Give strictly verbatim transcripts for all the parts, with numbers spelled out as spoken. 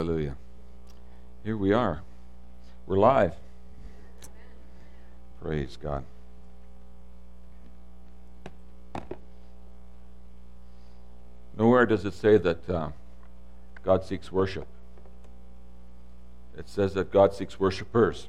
Hallelujah. Here we are. We're live. Praise God. Nowhere does it say that uh, God seeks worship. It says that God seeks worshipers.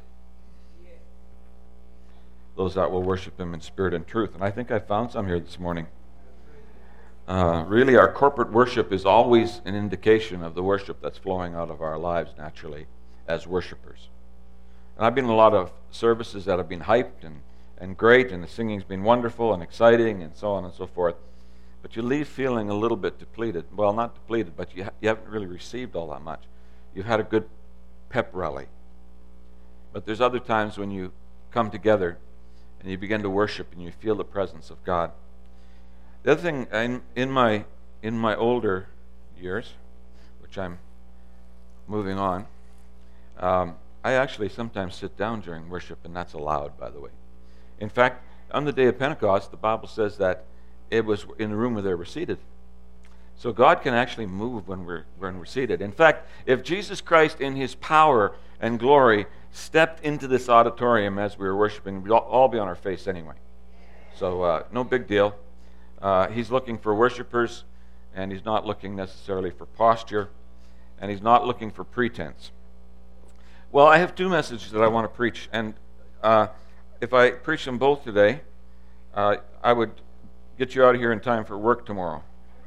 Those that will worship Him in spirit and truth. And I think I found some here this morning. Uh, really, our corporate worship is always an indication of the worship that's flowing out of our lives naturally as worshipers. And I've been in a lot of services that have been hyped and, and great, and the singing's been wonderful and exciting and so on and so forth. But you leave feeling a little bit depleted. Well, not depleted, but you, ha- you haven't really received all that much. You've had a good pep rally. But there's other times when you come together and you begin to worship and you feel the presence of God. The other thing, in, in my in my older years, which I'm moving on, um, I actually sometimes sit down during worship, and that's allowed, by the way. In fact, on the day of Pentecost, the Bible says that it was in the room where they were seated. So God can actually move when we're when we're seated. In fact, if Jesus Christ in His power and glory stepped into this auditorium as we were worshiping, we'd all be on our face anyway. So uh, no big deal. Uh, he's looking for worshipers, and He's not looking necessarily for posture, and He's not looking for pretense. Well, I have two messages that I want to preach, and uh, if I preach them both today, uh, I would get you out of here in time for work tomorrow.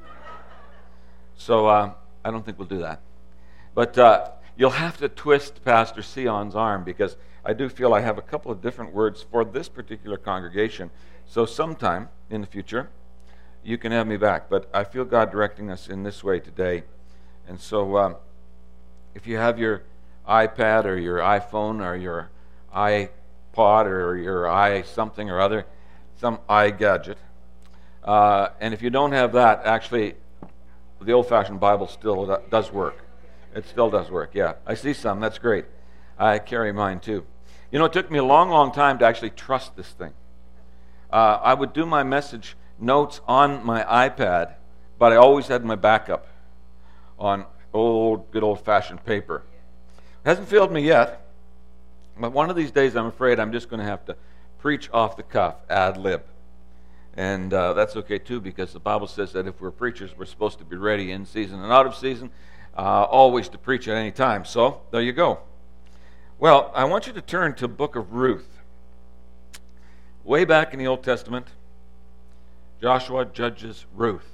So uh, I don't think we'll do that. But uh, you'll have to twist Pastor Sion's arm, because I do feel I have a couple of different words for this particular congregation. So sometime in the future, you can have me back. But I feel God directing us in this way today. And so um, if you have your iPad or your iPhone or your iPod or your i something or other, some iGadget, uh, and if you don't have that, actually, the old-fashioned Bible still does work. It still does work, yeah. I see some. That's great. I carry mine, too. You know, it took me a long, long time to actually trust this thing. Uh, I would do my message notes on my iPad, but I always had my backup on old, good old-fashioned paper. It hasn't failed me yet, but one of these days I'm afraid I'm just going to have to preach off the cuff, ad lib. And uh, that's okay too, because the Bible says that if we're preachers, we're supposed to be ready in season and out of season, uh, always to preach at any time. So, there you go. Well, I want you to turn to the book of Ruth. Way back in the Old Testament, Joshua judges Ruth.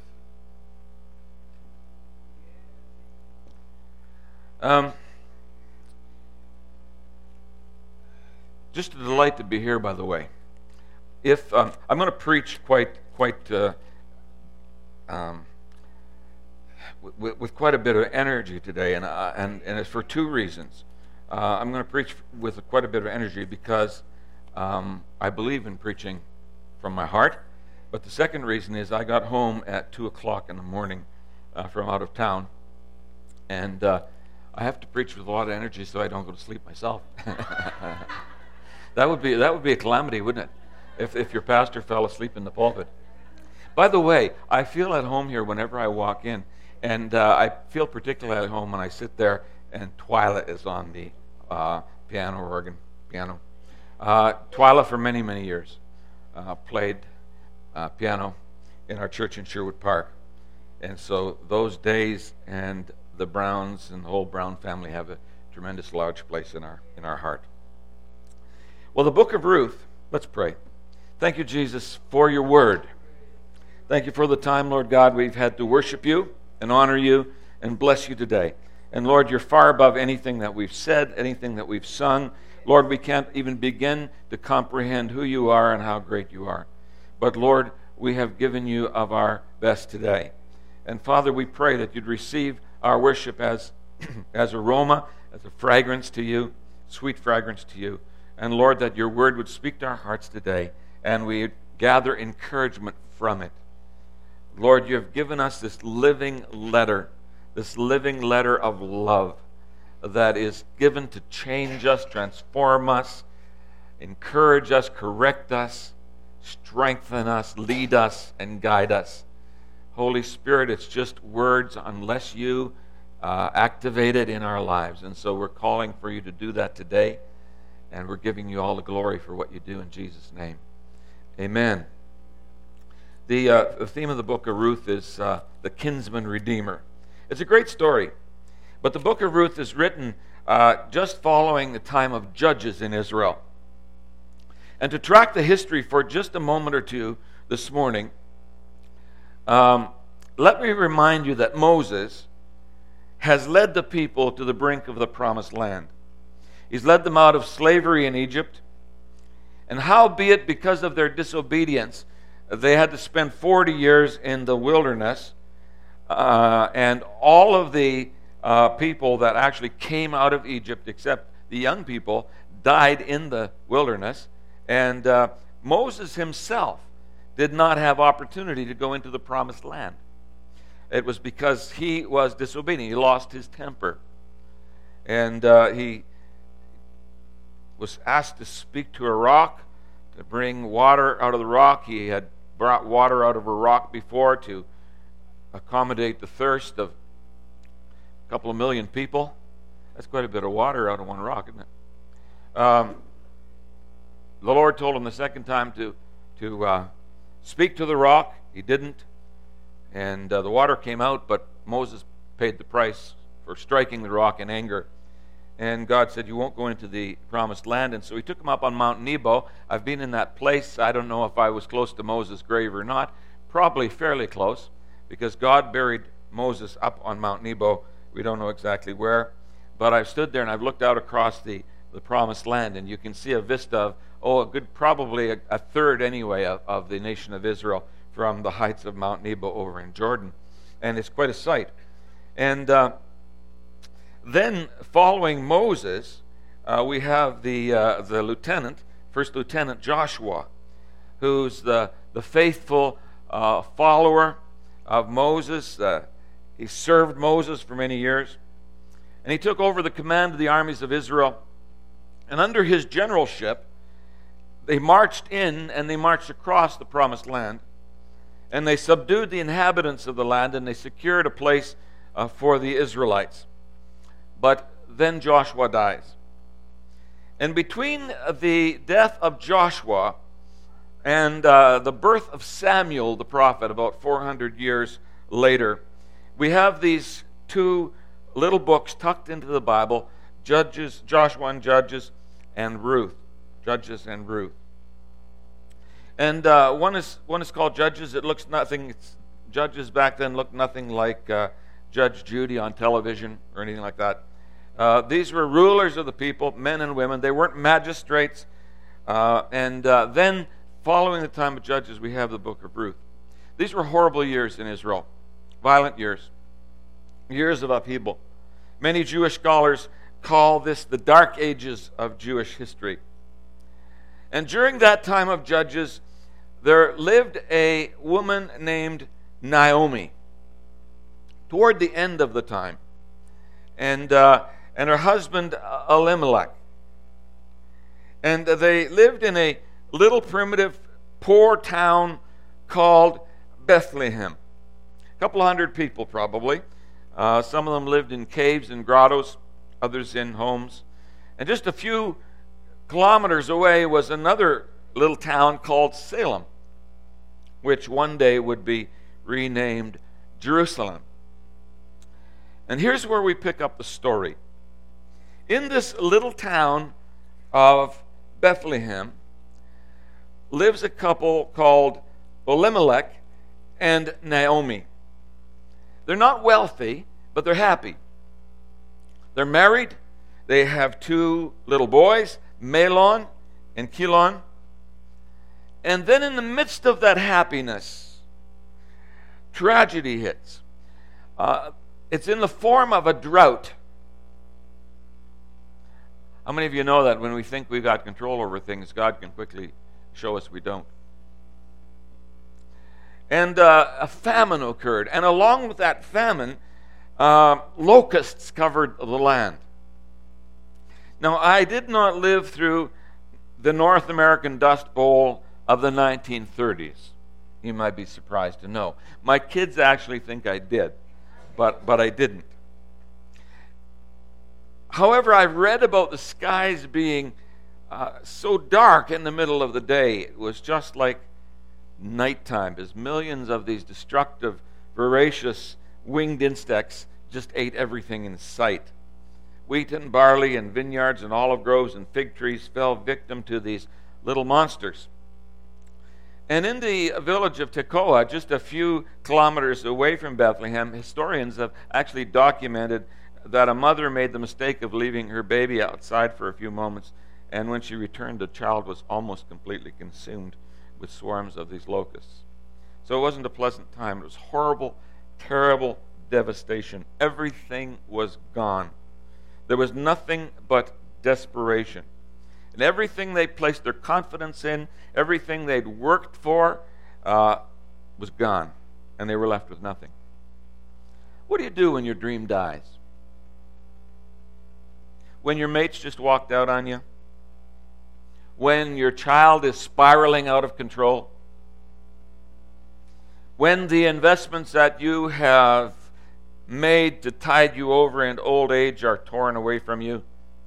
Um, just a delight to be here, by the way. If um, I'm going to preach quite, quite, uh, um, w- with quite a bit of energy today, and uh, and and it's for two reasons. Uh, I'm going to preach with quite a bit of energy because um, I believe in preaching from my heart. But the second reason is I got home at two o'clock in the morning uh, from out of town, and uh, I have to preach with a lot of energy so I don't go to sleep myself. that would be that would be a calamity, wouldn't it? If if your pastor fell asleep in the pulpit. By the way, I feel at home here whenever I walk in, and uh, I feel particularly at home when I sit there and Twyla is on the uh, piano organ, piano. Uh, Twyla, for many, many years, uh, played uh, piano in our church in Sherwood Park. And so those days and the Browns and the whole Brown family have a tremendous large place in our in our heart. Well, the book of Ruth, let's pray. Thank you, Jesus, for your word. Thank you for the time, Lord God, we've had to worship you and honor you and bless you today. And Lord, you're far above anything that we've said, anything that we've sung. Lord, we can't even begin to comprehend who you are and how great you are. But Lord, we have given you of our best today. And Father, we pray that you'd receive our worship as, as aroma, as a fragrance to you, sweet fragrance to you. And Lord, that your word would speak to our hearts today, and we gather encouragement from it. Lord, you have given us this living letter, this living letter of love that is given to change us, transform us, encourage us, correct us, strengthen us, lead us, and guide us. Holy Spirit, it's just words unless you uh, activated in our lives. And so we're calling for you to do that today, and we're giving you all the glory for what you do in Jesus' name. Amen. The, uh, the theme of the book of Ruth is uh, the kinsman redeemer. It's a great story, but the book of Ruth is written uh, just following the time of judges in Israel. And to track the history for just a moment or two this morning, um, let me remind you that Moses has led the people to the brink of the promised land. He's led them out of slavery in Egypt, and howbeit because of their disobedience, they had to spend forty years in the wilderness, uh, and all of the uh, people that actually came out of Egypt, except the young people, died in the wilderness, and uh, Moses himself did not have opportunity to go into the promised land. It was because he was disobedient. He lost his temper, and uh, he was asked to speak to a rock, to bring water out of the rock. He had brought water out of a rock before to accommodate the thirst of a couple of million people. That's quite a bit of water out of one rock, isn't it? Um, the Lord told him the second time to, to uh, speak to the rock. He didn't. And uh, the water came out, but Moses paid the price for striking the rock in anger. And God said, you won't go into the promised land. And so he took him up on Mount Nebo. I've been in that place. I don't know if I was close to Moses' grave or not. Probably fairly close, because God buried Moses up on Mount Nebo. We don't know exactly where. But I've stood there and I've looked out across the, the promised land, and you can see a vista of, oh, a good, probably a, a third anyway of, of the nation of Israel from the heights of Mount Nebo over in Jordan. And it's quite a sight. And uh, then following Moses, uh, we have the uh, the lieutenant, first lieutenant Joshua, who's the, the faithful uh, follower of Moses. Uh, he served Moses for many years. And he took over the command of the armies of Israel. And under his generalship, they marched in and they marched across the promised land. And they subdued the inhabitants of the land, and they secured a place uh, for the Israelites. But then Joshua dies. And between the death of Joshua and uh, the birth of Samuel the prophet, about four hundred years later, we have these two little books tucked into the Bible, Judges, Joshua and Judges, and Ruth. Judges and Ruth. And uh, one is one is called Judges. It looks nothing. It's, Judges back then looked nothing like uh, Judge Judy on television or anything like that. Uh, these were rulers of the people, men and women. They weren't magistrates. Uh, and uh, then, following the time of Judges, we have the book of Ruth. These were horrible years in Israel, violent years, years of upheaval. Many Jewish scholars call this the dark ages of Jewish history. And during that time of Judges, there lived a woman named Naomi toward the end of the time. And, uh, and her husband, Elimelech. And they lived in a little primitive, poor town called Bethlehem. A couple hundred people, probably. Uh, some of them lived in caves and grottos, others in homes. And just a few kilometers away was another little town called Salem, which one day would be renamed Jerusalem. And here's where we pick up the story. In this little town of Bethlehem lives a couple called Elimelech and Naomi. They're not wealthy, but they're happy. They're married. They have two little boys, Mahlon and Chilion. And then in the midst of that happiness, tragedy hits. Uh, it's in the form of a drought. How many of you know that when we think we've got control over things, God can quickly show us we don't? And uh, a famine occurred. And along with that famine, uh, locusts covered the land. Now, I did not live through the North American Dust Bowl of the nineteen thirties. You might be surprised to know. My kids actually think I did, but, but I didn't. However, I've read about the skies being uh, so dark in the middle of the day. It was just like nighttime, as millions of these destructive, voracious winged insects just ate everything in sight. Wheat and barley and vineyards and olive groves and fig trees fell victim to these little monsters. And in the village of Tekoa, just a few kilometers away from Bethlehem, historians have actually documented that a mother made the mistake of leaving her baby outside for a few moments, and when she returned, the child was almost completely consumed with swarms of these locusts. So it wasn't a pleasant time. It was horrible, terrible devastation. Everything was gone. There was nothing but desperation. And everything they placed their confidence in, everything they'd worked for, uh, was gone. And they were left with nothing. What do you do when your dream dies? When your mates just walked out on you? When your child is spiraling out of control? When the investments that you have made to tide you over in old age are torn away from you?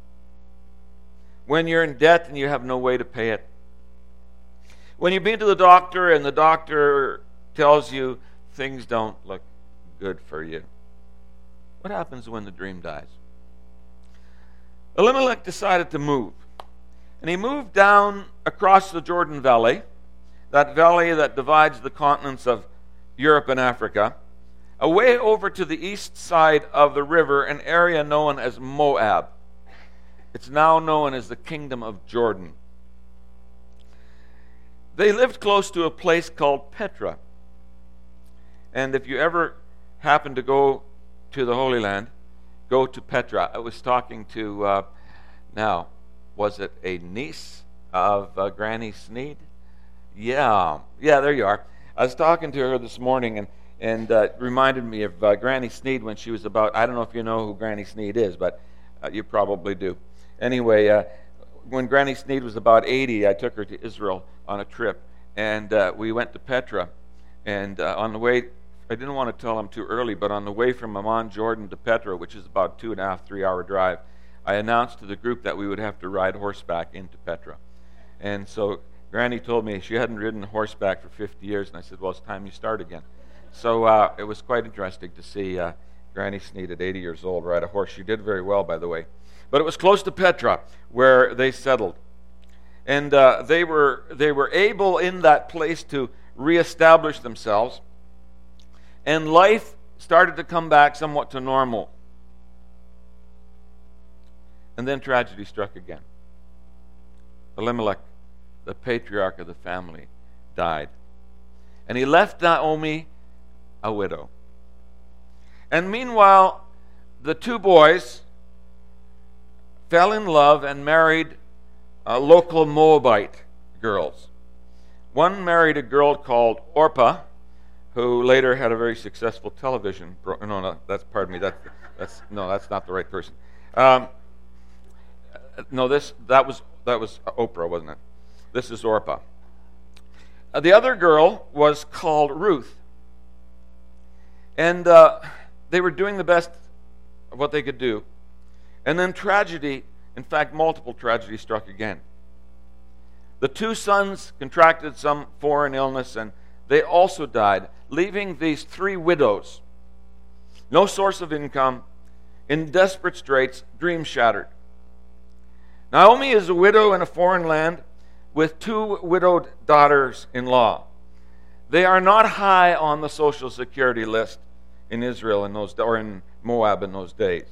When you're in debt and you have no way to pay it? When you've been to the doctor and the doctor tells you things don't look good for you? What happens when the dream dies? Elimelech decided to move. And he moved down across the Jordan Valley, that valley that divides the continents of Europe and Africa, away over to the east side of the river, an area known as Moab. It's now known as the Kingdom of Jordan. They lived close to a place called Petra. And if you ever happen to go to the Holy Land, go to Petra. I was talking to, uh, now, was it a niece of uh, Granny Sneed? Yeah, yeah, there you are. I was talking to her this morning, and and uh, reminded me of uh, Granny Sneed when she was about, I don't know if you know who Granny Sneed is, but uh, you probably do. Anyway, uh, when Granny Sneed was about eighty, I took her to Israel on a trip, and uh, we went to Petra. And uh, on the way, I didn't want to tell them too early, but on the way from Amman, Jordan to Petra, which is about two and a half, three hour drive, I announced to the group that we would have to ride horseback into Petra. And so Granny told me she hadn't ridden horseback for fifty years, and I said, well, it's time you start again. So uh, it was quite interesting to see uh, Granny Sneed at eighty years old ride a horse. She did very well, by the way. But it was close to Petra, where they settled. And uh, they were they were able in that place to reestablish themselves. And life started to come back somewhat to normal. And then tragedy struck again. Elimelech, the patriarch of the family, died. And he left Naomi a widow. And meanwhile, the two boys fell in love and married uh, local Moabite girls. One married a girl called Orpah, who later had a very successful television pro- no no that's pardon me that's that's no that's not the right person. Um, no this that was that was Oprah, wasn't it? This is Orpah. Uh, the other girl was called Ruth. And uh, they were doing the best of what they could do. And then tragedy, in fact, multiple tragedies struck again. The two sons contracted some foreign illness, and they also died, leaving these three widows, no source of income, in desperate straits, dreams shattered. Naomi is a widow in a foreign land with two widowed daughters-in-law. They are not high on the Social Security list in Israel in those or in Moab in those days.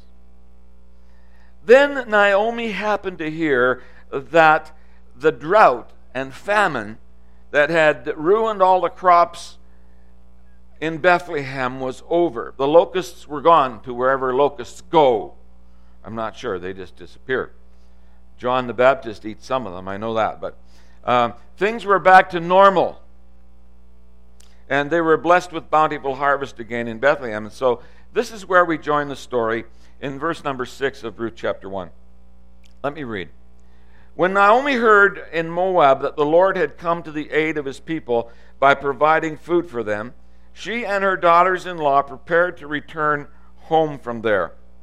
Then Naomi happened to hear that the drought and famine that had ruined all the crops in Bethlehem was over. The locusts were gone to wherever locusts go. I'm not sure. They just disappeared. John the Baptist eats some of them. I know that. But um, things were back to normal. And they were blessed with bountiful harvest again in Bethlehem. And so this is where we join the story in verse number six of Ruth chapter one. Let me read. When Naomi heard in Moab that the Lord had come to the aid of his people by providing food for them, she and her daughters-in-law prepared to return home from there.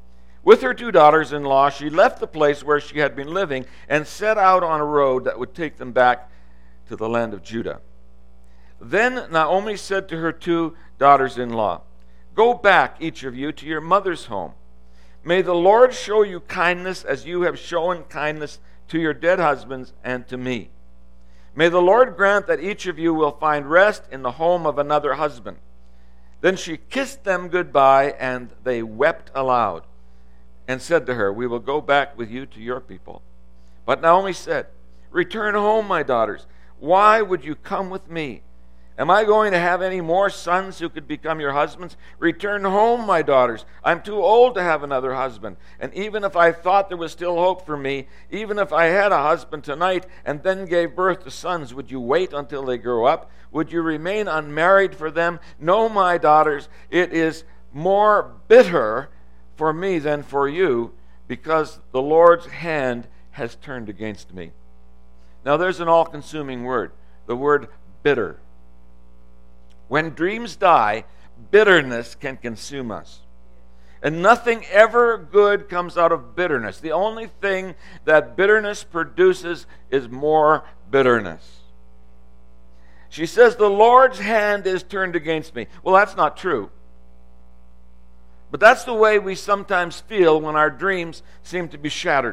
With her two daughters-in-law, she left the place where she had been living and set out on a road that would take them back to the land of Judah. Then Naomi said to her two daughters-in-law, "Go back, each of you, to your mother's home. May the Lord show you kindness as you have shown kindness to your dead husbands and to me. May the Lord grant that each of you will find rest in the home of another husband." Then she kissed them goodbye, and they wept aloud, and said to her, "We will go back with you to your people." But Naomi said, "Return home, my daughters. Why would you come with me? Am I going to have any more sons who could become your husbands? Return home, my daughters. I'm too old to have another husband. And even if I thought there was still hope for me, even if I had a husband tonight and then gave birth to sons, would you wait until they grow up? Would you remain unmarried for them? No, my daughters, it is more bitter for me than for you, because the Lord's hand has turned against me." Now there's an all-consuming word, the word bitter. When dreams die, bitterness can consume us. And nothing ever good comes out of bitterness. The only thing that bitterness produces is more bitterness. She says, "The Lord's hand is turned against me." Well, that's not true. But that's the way we sometimes feel when our dreams seem to be shattered.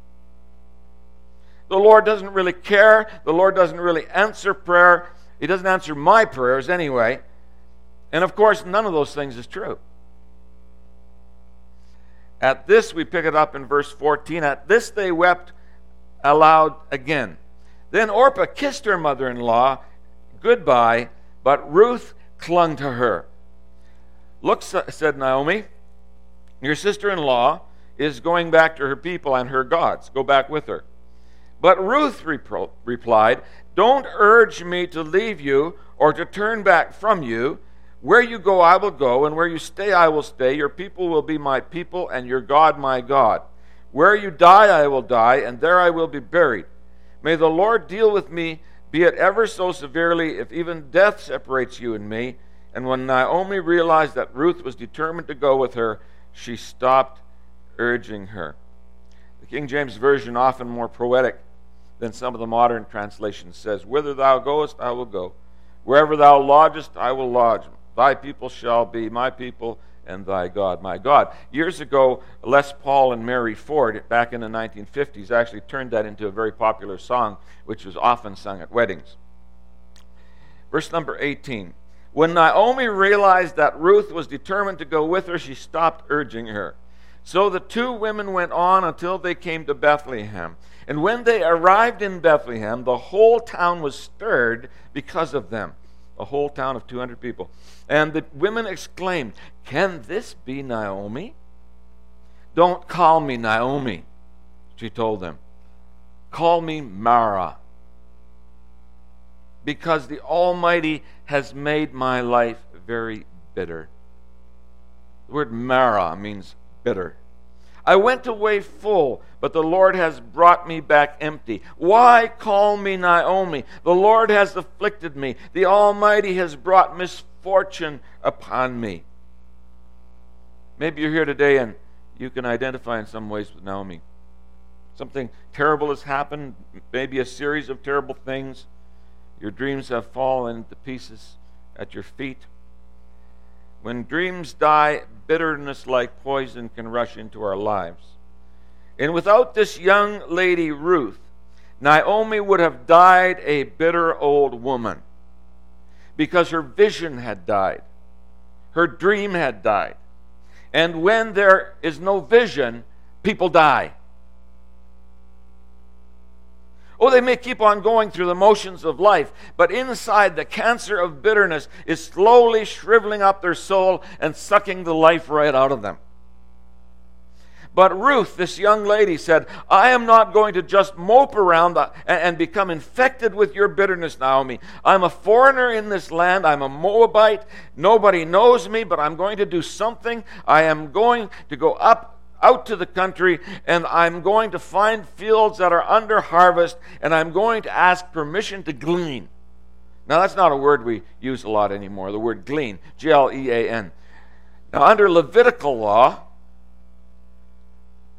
The Lord doesn't really care. The Lord doesn't really answer prayer. He doesn't answer my prayers anyway. And of course, none of those things is true. At this, we pick it up in verse fourteen. At this they wept aloud again. Then Orpah kissed her mother-in-law goodbye, but Ruth clung to her. "Look," said Naomi, "your sister-in-law is going back to her people and her gods. Go back with her." But Ruth repro- replied, "Don't urge me to leave you or to turn back from you. Where you go, I will go, and where you stay, I will stay. Your people will be my people, and your God my God. Where you die, I will die, and there I will be buried. May the Lord deal with me, be it ever so severely, if even death separates you and me." And when Naomi realized that Ruth was determined to go with her, she stopped urging her. The King James Version, often more poetic than some of the modern translations, says, "Whither thou goest, I will go. Wherever thou lodgest, I will lodge. Thy people shall be my people, and thy God my God." Years ago, Les Paul and Mary Ford, back in the nineteen fifties, actually turned that into a very popular song, which was often sung at weddings. Verse number eighteen. When Naomi realized that Ruth was determined to go with her, she stopped urging her. So the two women went on until they came to Bethlehem. And when they arrived in Bethlehem, the whole town was stirred because of them. A whole town of two hundred people. And the women exclaimed, "Can this be Naomi?" "Don't call me Naomi," she told them. "Call me Mara, because the Almighty has made my life very bitter." The word Mara means bitter. "I went away full, but the Lord has brought me back empty. Why call me Naomi? The Lord has afflicted me. The Almighty has brought misfortune upon me." Maybe you're here today and you can identify in some ways with Naomi. Something terrible has happened, maybe a series of terrible things. Your dreams have fallen to pieces at your feet. When dreams die, bitterness like poison can rush into our lives. And without this young lady, Ruth, Naomi would have died a bitter old woman, because her vision had died. Her dream had died. And when there is no vision, people die. Oh, they may keep on going through the motions of life, but inside, the cancer of bitterness is slowly shriveling up their soul and sucking the life right out of them. But Ruth, this young lady, said, "I am not going to just mope around and become infected with your bitterness, Naomi. I'm a foreigner in this land. I'm a Moabite. Nobody knows me, but I'm going to do something. I am going to go up out to the country, and I'm going to find fields that are under harvest, and I'm going to ask permission to glean." Now, that's not a word we use a lot anymore, the word glean, G L E A N. Now, under Levitical law,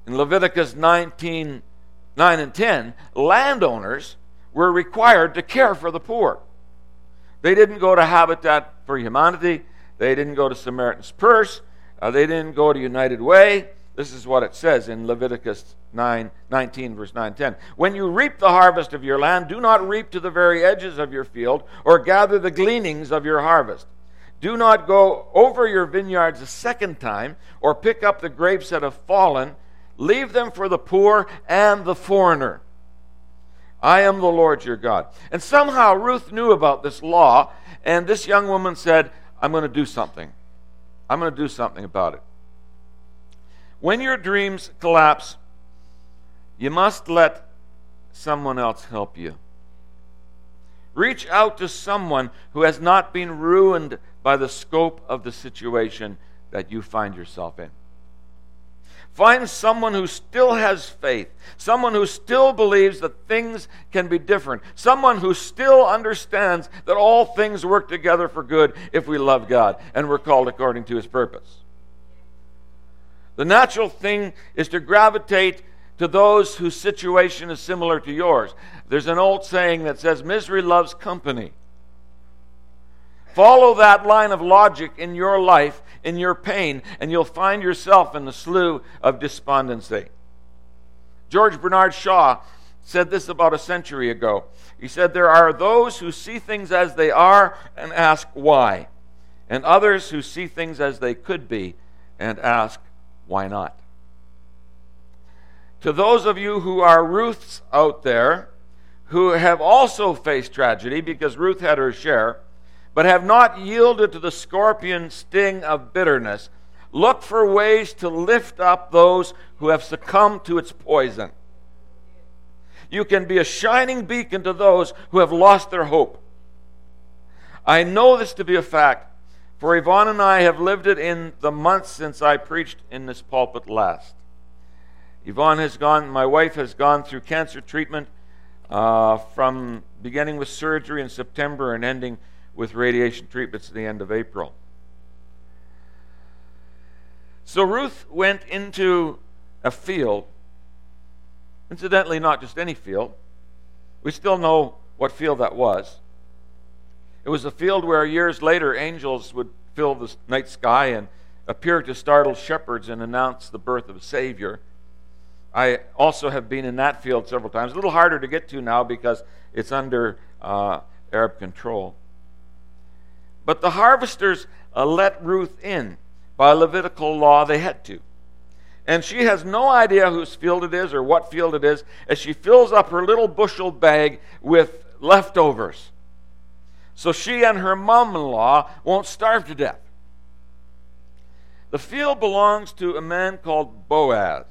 In Leviticus nineteen, nine and ten, landowners were required to care for the poor. They didn't go to Habitat for Humanity. They didn't go to Samaritan's Purse. Uh, they didn't go to United Way. This is what it says in Leviticus nine, nineteen, verse nine, ten. When you reap the harvest of your land, do not reap to the very edges of your field or gather the gleanings of your harvest. Do not go over your vineyards a second time or pick up the grapes that have fallen. Leave them for the poor and the foreigner. I am the Lord your God. And somehow Ruth knew about this law, and this young woman said, I'm going to do something. I'm going to do something about it. When your dreams collapse, you must let someone else help you. Reach out to someone who has not been ruined by the scope of the situation that you find yourself in. Find someone who still has faith, someone who still believes that things can be different, someone who still understands that all things work together for good if we love God and we're called according to His purpose. The natural thing is to gravitate to those whose situation is similar to yours. There's an old saying that says, misery loves company. Follow that line of logic in your life, in your pain, and you'll find yourself in the slough of despondency. George Bernard Shaw said this about a century ago. He said, there are those who see things as they are and ask why, and others who see things as they could be and ask why not. To those of you who are Ruths out there, who have also faced tragedy, because Ruth had her share, but have not yielded to the scorpion sting of bitterness, look for ways to lift up those who have succumbed to its poison. You can be a shining beacon to those who have lost their hope. I know this to be a fact, for Yvonne and I have lived it in the months since I preached in this pulpit last. Yvonne has gone, my wife has gone through cancer treatment uh, from beginning with surgery in September and ending with radiation treatments at the end of April. So Ruth went into a field, incidentally not just any field. We still know what field that was. It was a field where years later angels would fill the night sky and appear to startled shepherds and announce the birth of a Savior. I also have been in that field several times. A little harder to get to now because it's under uh, Arab control. But the harvesters uh, let Ruth in. By Levitical law, they had to. And she has no idea whose field it is or what field it is as she fills up her little bushel bag with leftovers. So she and her mom-in-law won't starve to death. The field belongs to a man called Boaz.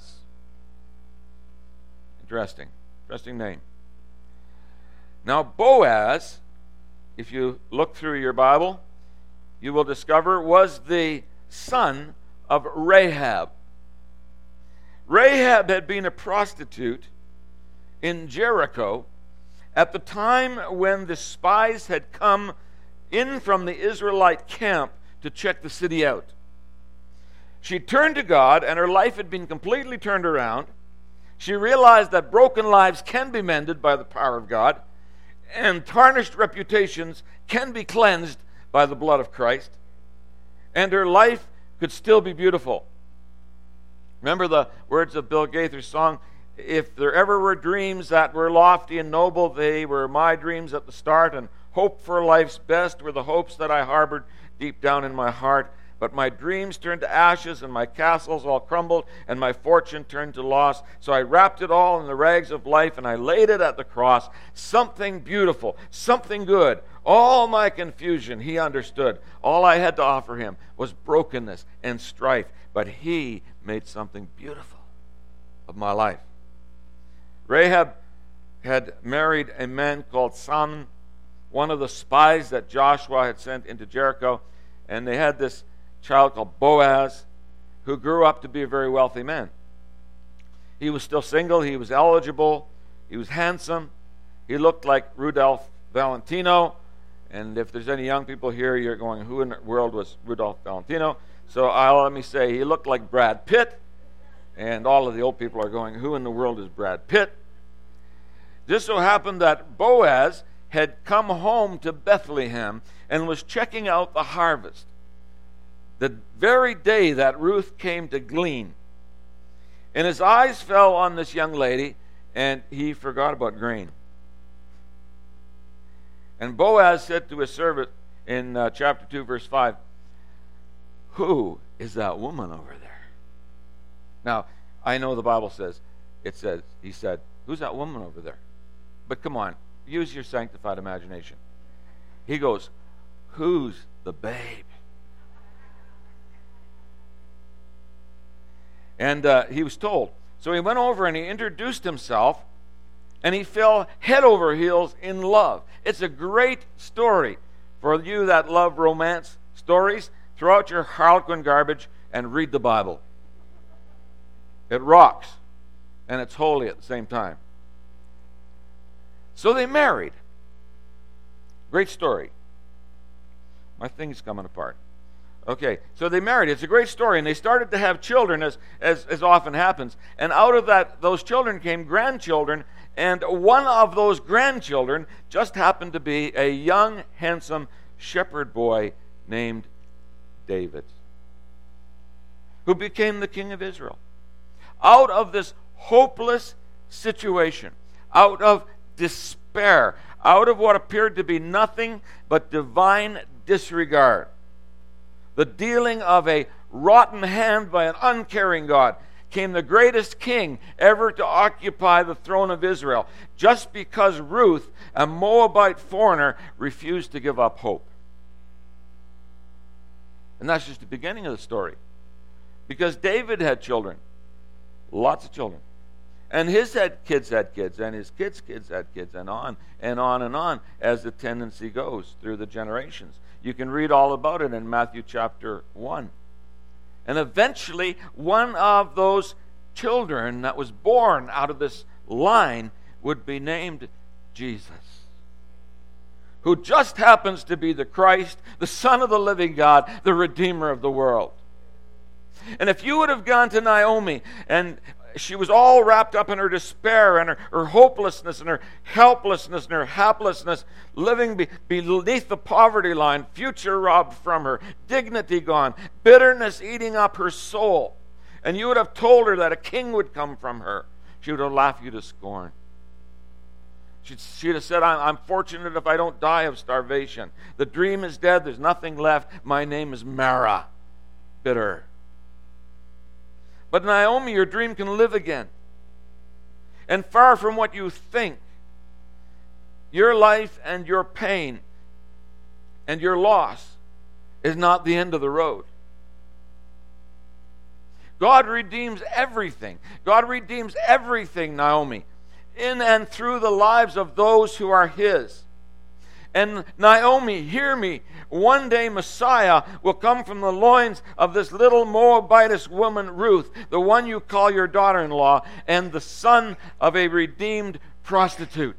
Interesting. Interesting name. Now, Boaz, if you look through your Bible, you will discover was the son of Rahab. Rahab had been a prostitute in Jericho at the time when the spies had come in from the Israelite camp to check the city out. She turned to God, and her life had been completely turned around. She realized that broken lives can be mended by the power of God, and tarnished reputations can be cleansed by the blood of Christ, and her life could still be beautiful. Remember the words of Bill Gaither's song, if there ever were dreams that were lofty and noble, they were my dreams at the start, and hope for life's best were the hopes that I harbored deep down in my heart. But my dreams turned to ashes, and my castles all crumbled, and my fortune turned to loss. So I wrapped it all in the rags of life, and I laid it at the cross. Something beautiful, something good. All my confusion, he understood. All I had to offer him was brokenness and strife. But he made something beautiful of my life. Rahab had married a man called Salmon, one of the spies that Joshua had sent into Jericho, and they had this child called Boaz, who grew up to be a very wealthy man. He was still single, he was eligible, he was handsome, he looked like Rudolph Valentino, and if there's any young people here, you're going, who in the world was Rudolph Valentino? So I'll let me say, he looked like Brad Pitt, And all of the old people are going, who in the world is Brad Pitt? Just so happened that Boaz had come home to Bethlehem and was checking out the harvest the very day that Ruth came to glean. And his eyes fell on this young lady, and he forgot about grain. And Boaz said to his servant in uh, chapter two, verse five, who is that woman over there? Now, I know the Bible says, it says, he said, who's that woman over there? But come on, use your sanctified imagination. He goes, who's the babe? And uh, he was told. So he went over and he introduced himself, and he fell head over heels in love. It's a great story for you that love romance stories. Throw out your Harlequin garbage and read the Bible. It rocks, and it's holy at the same time. So they married. Great story. My thing's coming apart. Okay, so they married. It's a great story, and they started to have children, as, as, as often happens. And out of that, those children came grandchildren, and one of those grandchildren just happened to be a young, handsome shepherd boy named David, who became the king of Israel. Out of this hopeless situation, out of despair, out of what appeared to be nothing but divine disregard, the dealing of a rotten hand by an uncaring God, came the greatest king ever to occupy the throne of Israel, just because Ruth, a Moabite foreigner, refused to give up hope. And that's just the beginning of the story. Because David had children, lots of children. And his had kids had kids, and his kids' kids had kids, and on and on and on as the tendency goes through the generations. You can read all about it in Matthew chapter one. And eventually, one of those children that was born out of this line would be named Jesus, who just happens to be the Christ, the Son of the living God, the Redeemer of the world. And if you would have gone to Naomi, and she was all wrapped up in her despair and her, her hopelessness and her helplessness and her haplessness, living be, beneath the poverty line, future robbed from her, dignity gone, bitterness eating up her soul, and you would have told her that a king would come from her, she would have laughed you to scorn. She'd, she'd have said, I'm, I'm fortunate if I don't die of starvation. The dream is dead. There's nothing left. My name is Mara. Bitter. But Naomi, your dream can live again. And far from what you think, your life and your pain and your loss is not the end of the road. God redeems everything. God redeems everything, Naomi, in and through the lives of those who are His. And Naomi, hear me, one day Messiah will come from the loins of this little Moabitess woman, Ruth, the one you call your daughter-in-law, and the son of a redeemed prostitute.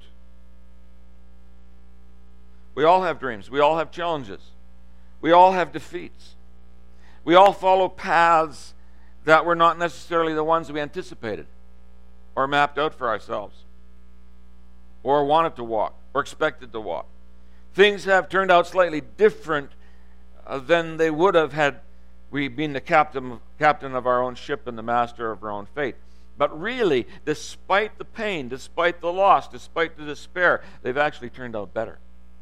We all have dreams. We all have challenges. We all have defeats. We all follow paths that were not necessarily the ones we anticipated or mapped out for ourselves or wanted to walk or expected to walk. Things have turned out slightly different uh, than they would have had we been the captain, captain of our own ship and the master of our own fate. But really, despite the pain, despite the loss, despite the despair, they've actually turned out better.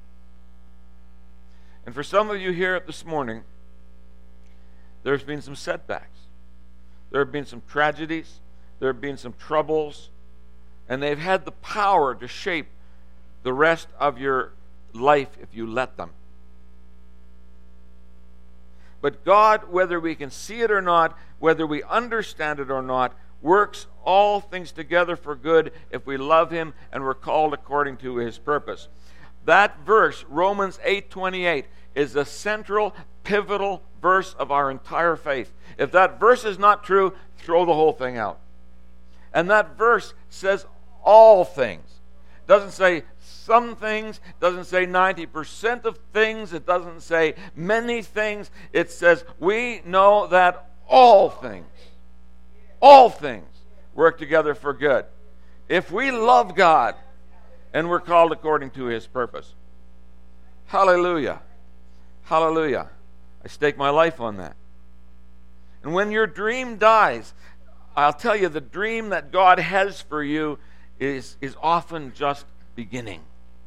And for some of you here this morning, there's been some setbacks. There have been some tragedies. There have been some troubles. And they've had the power to shape the rest of your life if you let them. But God, whether we can see it or not, whether we understand it or not, works all things together for good if we love Him and we're called according to His purpose. That verse, Romans eight twenty-eight, is the central, pivotal verse of our entire faith. If that verse is not true, throw the whole thing out. And that verse says all things. It doesn't say some things, doesn't say ninety percent of things, it doesn't say many things. It says we know that all things all things work together for good. If we love God and we're called according to His purpose. Hallelujah. Hallelujah. I stake my life on that. And when your dream dies, I'll tell you, the dream that God has for you is, is often just beginning.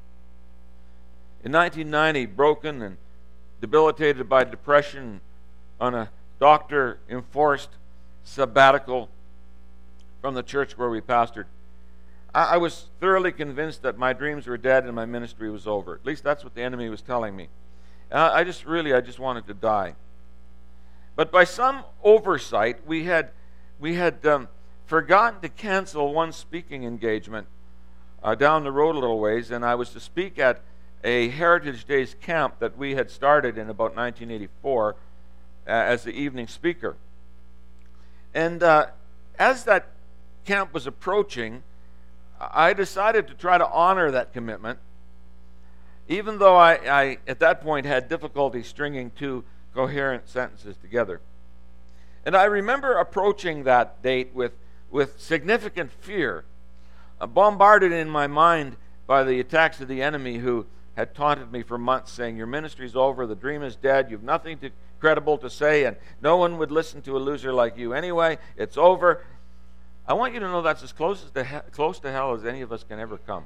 In nineteen ninety, broken and debilitated by depression on a doctor-enforced sabbatical from the church where we pastored, I, I was thoroughly convinced that my dreams were dead and my ministry was over. At least that's what the enemy was telling me. Uh, I just really, I just wanted to die. But by some oversight, we had we had um, forgotten to cancel one speaking engagement uh, down the road a little ways, and I was to speak at a Heritage Days camp that we had started in about nineteen eighty-four uh, as the evening speaker. And uh, as that camp was approaching, I decided to try to honor that commitment, even though I, I at that point had difficulty stringing two coherent sentences together. And I remember approaching that date with, with significant fear, uh, bombarded in my mind by the attacks of the enemy who had taunted me for months, saying, your ministry's over, the dream is dead, you've nothing to, credible to say, and no one would listen to a loser like you anyway, it's over. I want you to know that's as close, as to he- close to hell as any of us can ever come.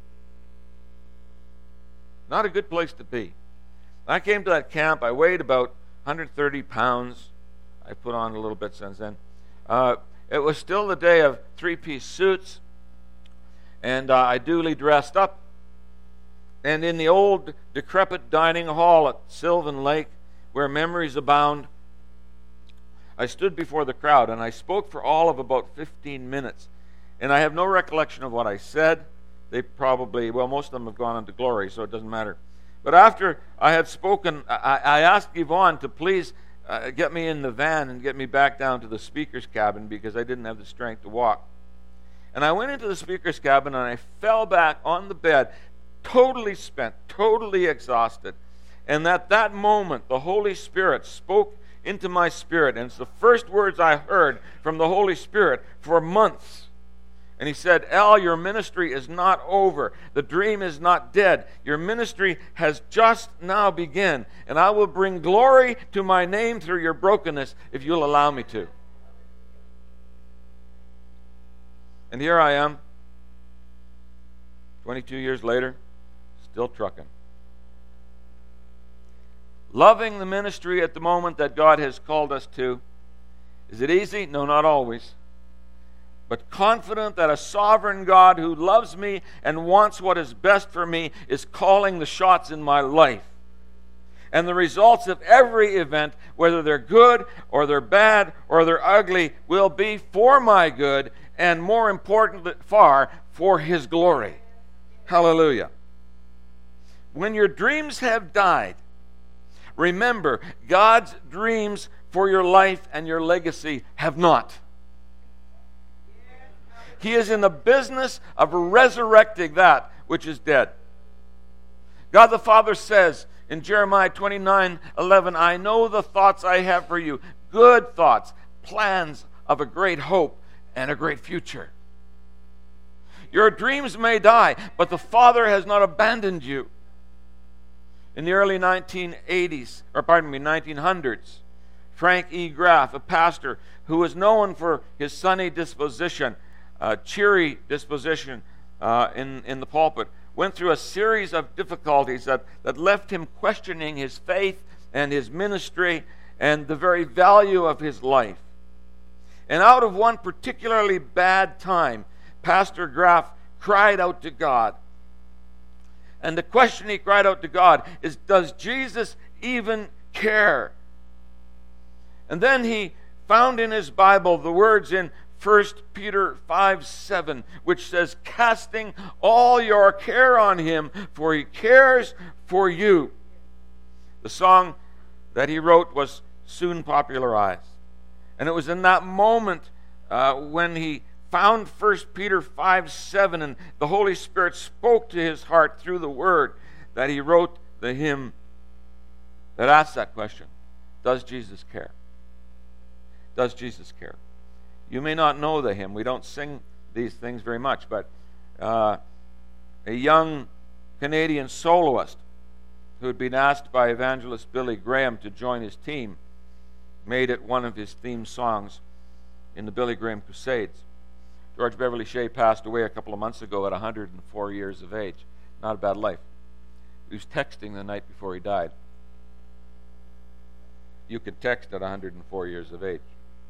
Not a good place to be. I came to that camp, I weighed about one hundred thirty pounds. I put on a little bit since then. Uh, it was still the day of three-piece suits, and uh, I duly dressed up. And in the old, decrepit dining hall at Sylvan Lake, where memories abound, I stood before the crowd, and I spoke for all of about fifteen minutes. And I have no recollection of what I said. They probably, well, most of them have gone into glory, so it doesn't matter. But after I had spoken, I, I asked Yvonne to please uh, get me in the van and get me back down to the speaker's cabin because I didn't have the strength to walk. And I went into the speaker's cabin, and I fell back on the bed, totally spent, totally exhausted. And at that moment, the Holy Spirit spoke into my spirit, and it's the first words I heard from the Holy Spirit for months. And He said, Al, your ministry is not over. The dream is not dead. Your ministry has just now begun, and I will bring glory to my name through your brokenness if you'll allow me to. And here I am, twenty-two years later, still trucking. Loving the ministry at the moment that God has called us to. Is it easy? No, not always. But confident that a sovereign God who loves me and wants what is best for me is calling the shots in my life. And the results of every event, whether they're good or they're bad or they're ugly, will be for my good and, more important far, for His glory. Hallelujah. When your dreams have died, remember, God's dreams for your life and your legacy have not. He is in the business of resurrecting that which is dead. God the Father says in Jeremiah twenty-nine eleven, I know the thoughts I have for you, good thoughts, plans of a great hope and a great future. Your dreams may die, but the Father has not abandoned you. In the early nineteen eighties, or pardon me, nineteen hundreds, Frank E. Graff, a pastor who was known for his sunny disposition, uh, cheery disposition uh, in, in the pulpit, went through a series of difficulties that, that left him questioning his faith and his ministry and the very value of his life. And out of one particularly bad time, Pastor Graff cried out to God. And the question he cried out to God is, does Jesus even care? And then he found in his Bible the words in First Peter five seven, which says, casting all your care on Him, for He cares for you. The song that he wrote was soon popularized. And it was in that moment uh, when he found First Peter five seven, and the Holy Spirit spoke to his heart through the Word, that he wrote the hymn that asks that question. Does Jesus care? Does Jesus care? You may not know the hymn. We don't sing these things very much, but uh, a young Canadian soloist who had been asked by evangelist Billy Graham to join his team made it one of his theme songs in the Billy Graham Crusades. George Beverly Shea passed away a couple of months ago at one hundred four years of age. Not a bad life. He was texting the night before he died. You could text at one hundred four years of age.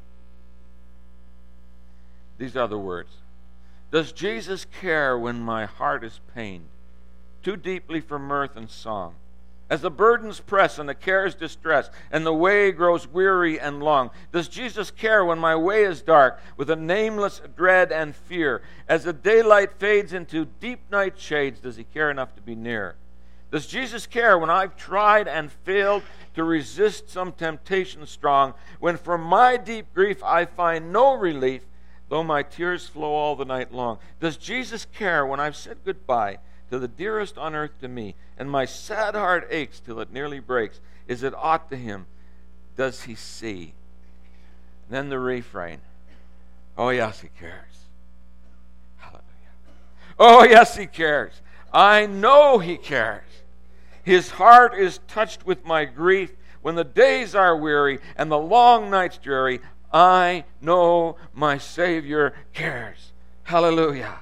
These are the words. Does Jesus care when my heart is pained, too deeply for mirth and song? As the burdens press and the cares distress, and the way grows weary and long, does Jesus care when my way is dark, with a nameless dread and fear? As the daylight fades into deep night shades, does he care enough to be near? Does Jesus care when I've tried and failed to resist some temptation strong, when from my deep grief I find no relief, though my tears flow all the night long? Does Jesus care when I've said goodbye to the dearest on earth to me, and my sad heart aches till it nearly breaks? Is it aught to him? Does he see? And then the refrain. Oh, yes, he cares. Hallelujah. Oh, yes, he cares. I know he cares. His heart is touched with my grief. When the days are weary and the long nights dreary, I know my Savior cares. Hallelujah.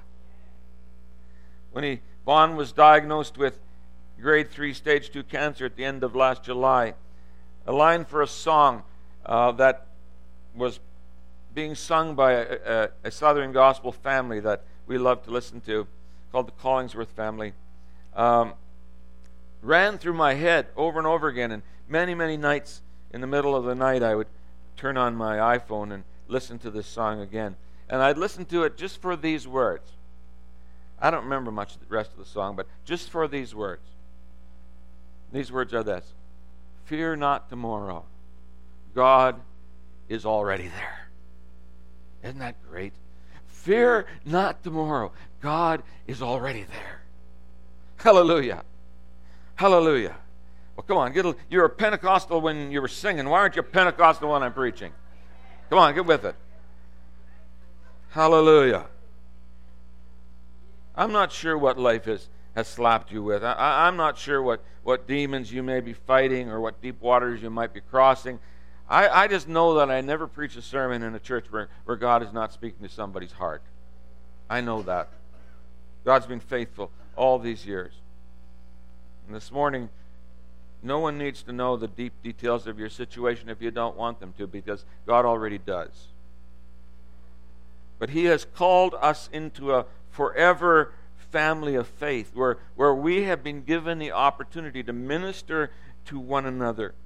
When he Vaughn was diagnosed with grade three, stage two cancer at the end of last July, a line for a song uh, that was being sung by a, a, a Southern gospel family that we love to listen to, called the Collingsworth family, um, ran through my head over and over again. And many, many nights in the middle of the night, I would turn on my iPhone and listen to this song again. And I'd listen to it just for these words. I don't remember much of the rest of the song, but just for these words. These words are this: fear not tomorrow. God is already there. Isn't that great? Fear not tomorrow. God is already there. Hallelujah. Hallelujah. Well, come on. Get a, you were Pentecostal when you were singing. Why aren't you Pentecostal when I'm preaching? Come on, get with it. Hallelujah. I'm not sure what life is, has slapped you with. I, I'm not sure what, what demons you may be fighting or what deep waters you might be crossing. I, I just know that I never preach a sermon in a church where, where God is not speaking to somebody's heart. I know that. God's been faithful all these years. And this morning, no one needs to know the deep details of your situation if you don't want them to, because God already does. But he has called us into a forever family of faith where, where we have been given the opportunity to minister to one another.